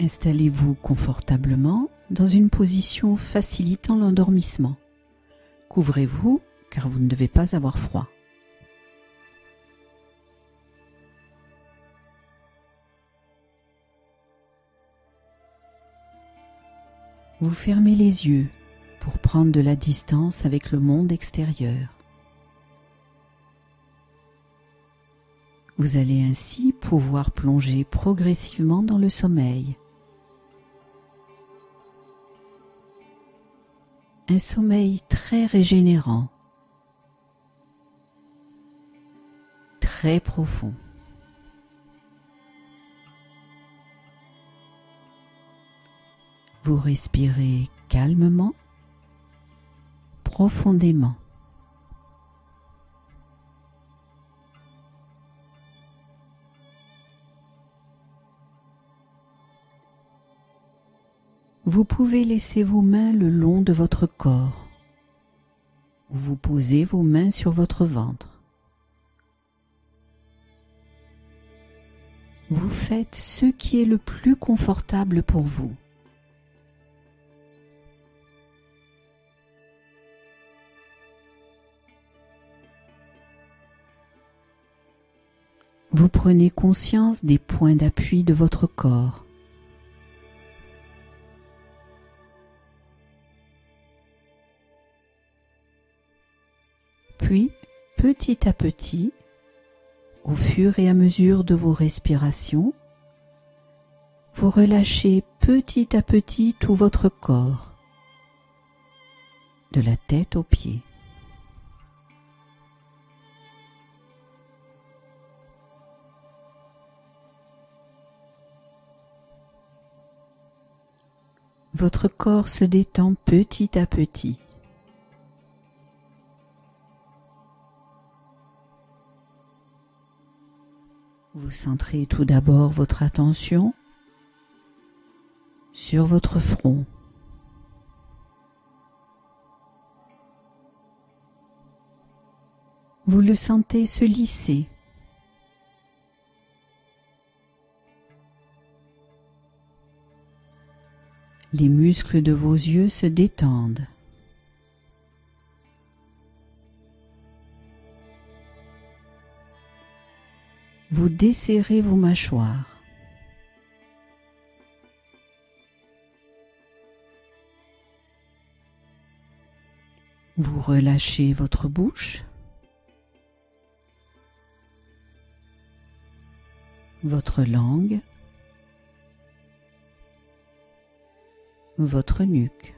Installez-vous confortablement dans une position facilitant l'endormissement. Couvrez-vous car vous ne devez pas avoir froid. Vous fermez les yeux pour prendre de la distance avec le monde extérieur. Vous allez ainsi pouvoir plonger progressivement dans le sommeil. Un sommeil très régénérant, très profond. Vous respirez calmement, profondément. Vous pouvez laisser vos mains le long de votre corps, ou vous posez vos mains sur votre ventre. Vous faites ce qui est le plus confortable pour vous. Vous prenez conscience des points d'appui de votre corps. Puis, petit à petit, au fur et à mesure de vos respirations, vous relâchez petit à petit tout votre corps, de la tête aux pieds. Votre corps se détend petit à petit. Vous centrez tout d'abord votre attention sur votre front. Vous le sentez se lisser. Les muscles de vos yeux se détendent. Vous desserrez vos mâchoires. Vous relâchez votre bouche, votre langue, votre nuque.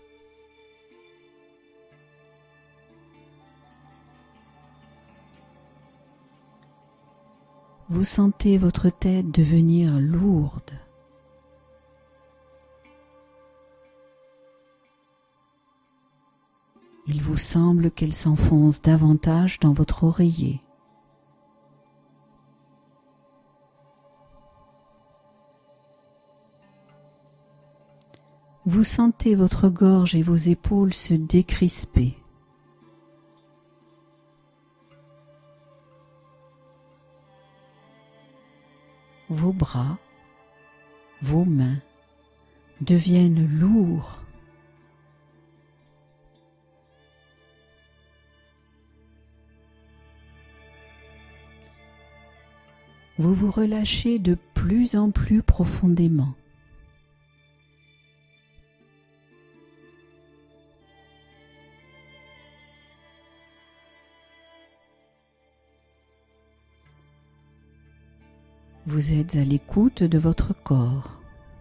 Vous sentez votre tête devenir lourde. Il vous semble qu'elle s'enfonce davantage dans votre oreiller. Vous sentez votre gorge et vos épaules se décrisper. Vos bras, vos mains deviennent lourds. Vous vous relâchez de plus en plus profondément. Vous êtes à l'écoute de votre corps.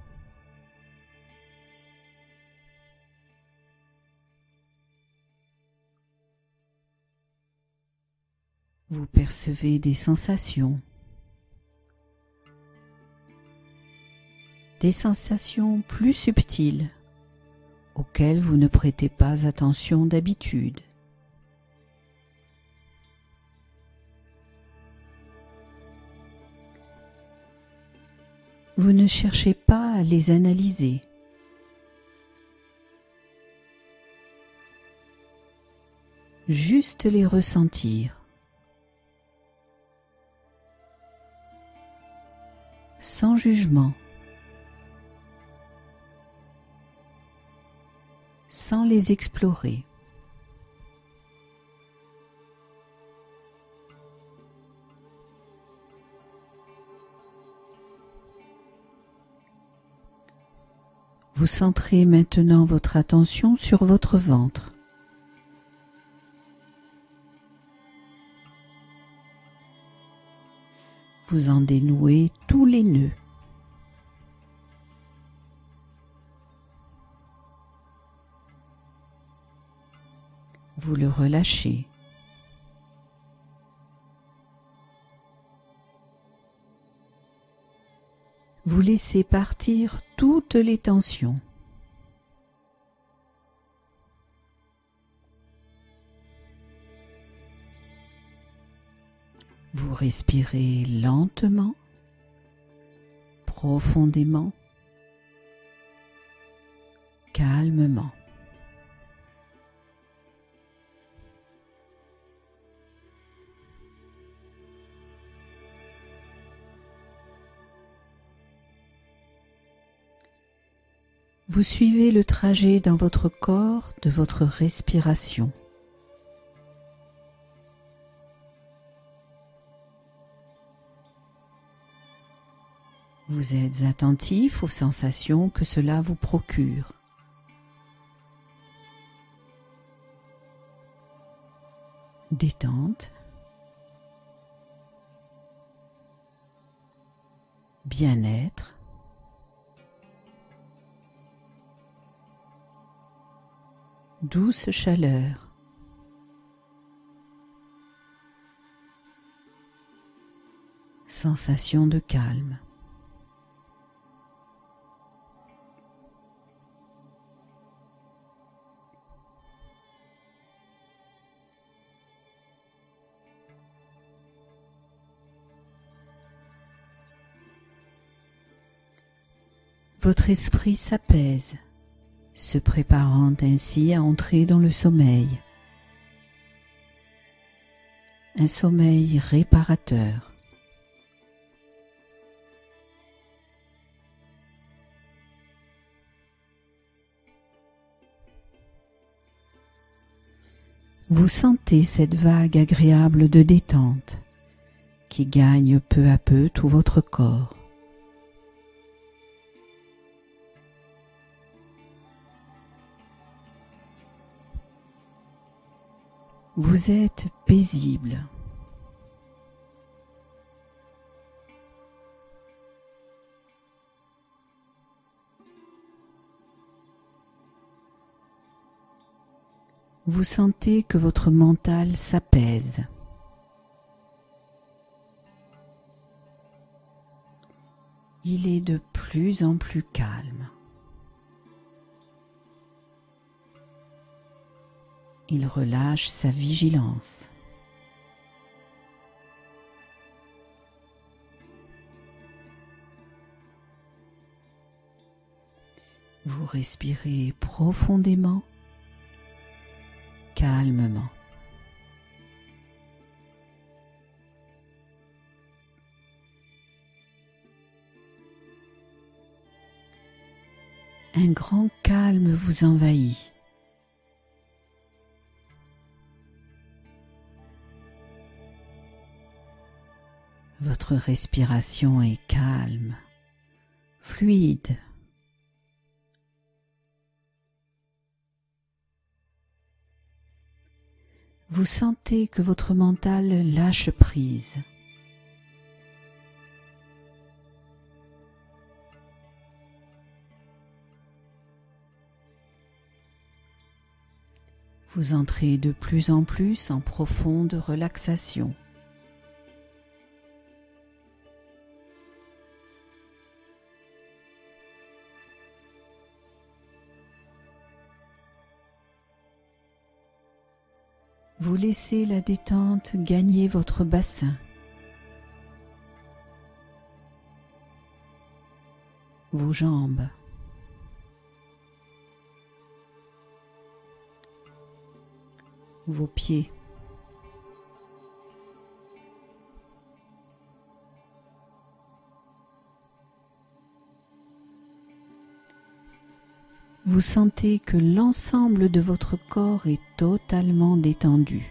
Vous percevez des sensations. Des sensations plus subtiles auxquelles vous ne prêtez pas attention d'habitude. Vous ne cherchez pas à les analyser. Juste les ressentir. Sans jugement, sans les explorer. Vous centrez maintenant votre attention sur votre ventre. Vous en dénouez tous les nœuds. Vous le relâchez. Vous laissez partir toutes les tensions. Vous respirez lentement, profondément, calmement. Vous suivez le trajet dans votre corps de votre respiration. Vous êtes attentif aux sensations que cela vous procure. Détente, bien-être, douce chaleur, sensation de calme. Votre esprit s'apaise, se préparant ainsi à entrer dans le sommeil. Un sommeil réparateur. Vous sentez cette vague agréable de détente qui gagne peu à peu tout votre corps. Vous êtes paisible. Vous sentez que votre mental s'apaise. Il est de plus en plus calme. Il relâche sa vigilance. Vous respirez profondément, calmement. Un grand calme vous envahit. Votre respiration est calme, fluide. Vous sentez que votre mental lâche prise. Vous entrez de plus en plus en profonde relaxation. Vous laissez la détente gagner votre bassin. Vos jambes. Vos pieds. Vous sentez que l'ensemble de votre corps est totalement détendu.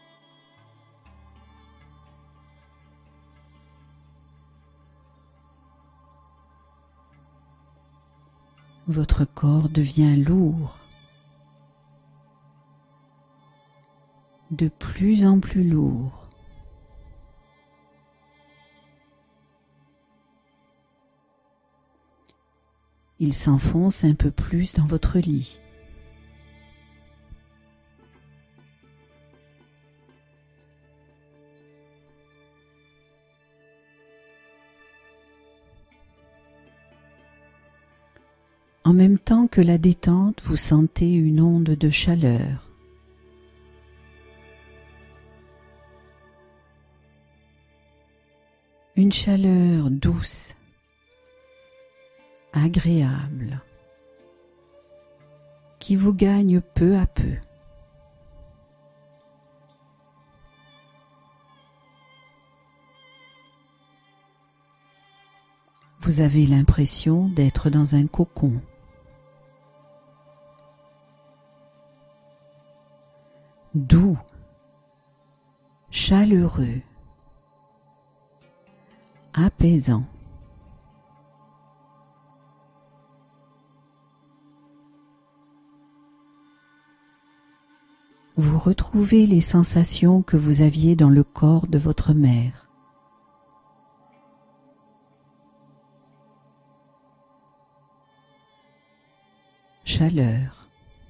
Votre corps devient lourd, de plus en plus lourd. Il s'enfonce un peu plus dans votre lit. En même temps que la détente, vous sentez une onde de chaleur. Une chaleur douce, agréable, qui vous gagne peu à peu. Vous avez l'impression d'être dans un cocon. Doux, chaleureux, apaisant. Vous retrouvez les sensations que vous aviez dans le corps de votre mère. Chaleur,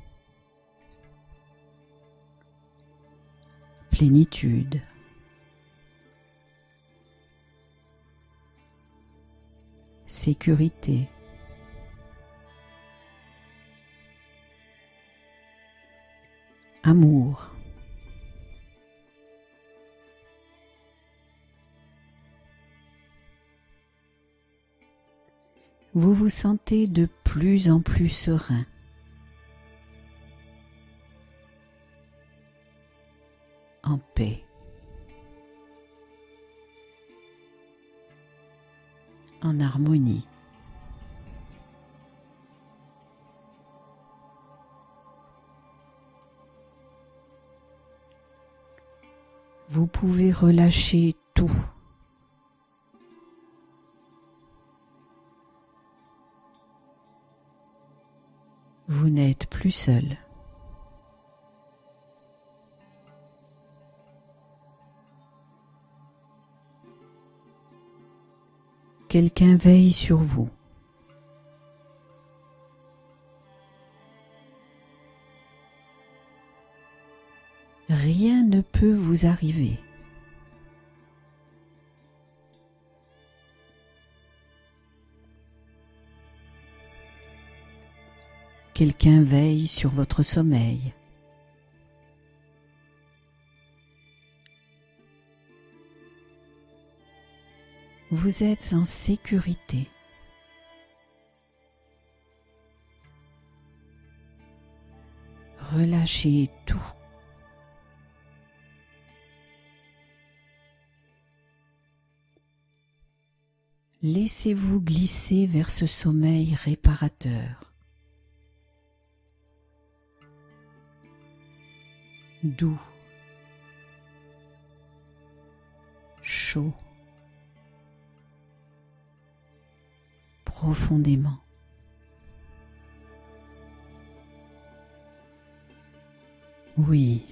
plénitude, sécurité, amour. Vous vous sentez de plus en plus serein. En paix. En harmonie. Vous pouvez relâcher tout. Vous n'êtes plus seul. Quelqu'un veille sur vous. Rien ne peut vous arriver. Quelqu'un veille sur votre sommeil. Vous êtes en sécurité. Relâchez tout. Laissez-vous glisser vers ce sommeil réparateur. Doux, chaud, profondément. Oui,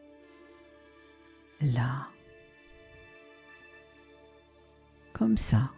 là, comme ça.